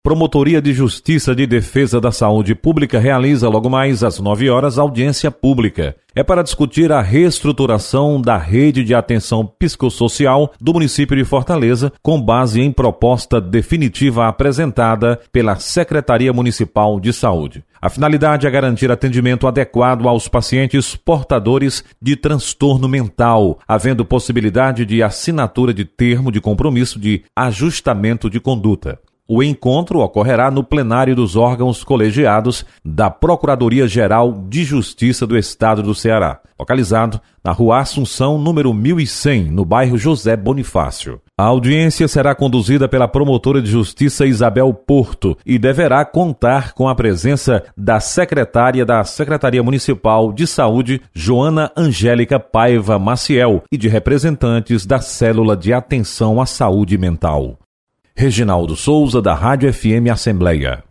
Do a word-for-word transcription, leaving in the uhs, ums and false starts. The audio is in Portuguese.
Promotoria de Justiça de Defesa da Saúde Pública realiza logo mais às nove horas audiência pública. É para discutir a reestruturação da rede de atenção psicossocial do município de Fortaleza, com base em proposta definitiva apresentada pela Secretaria Municipal de Saúde. A finalidade é garantir atendimento adequado aos pacientes portadores de transtorno mental, havendo possibilidade de assinatura de termo de compromisso de ajustamento de conduta. O encontro ocorrerá no plenário dos órgãos colegiados da Procuradoria-Geral de Justiça do Estado do Ceará, localizado na Rua Assunção, número mil e cem, no bairro José Bonifácio. A audiência será conduzida pela promotora de justiça Isabel Porto e deverá contar com a presença da secretária da Secretaria Municipal de Saúde, Joana Angélica Paiva Maciel, e de representantes da Célula de Atenção à Saúde Mental. Reginaldo Souza, da Rádio F M Assembleia.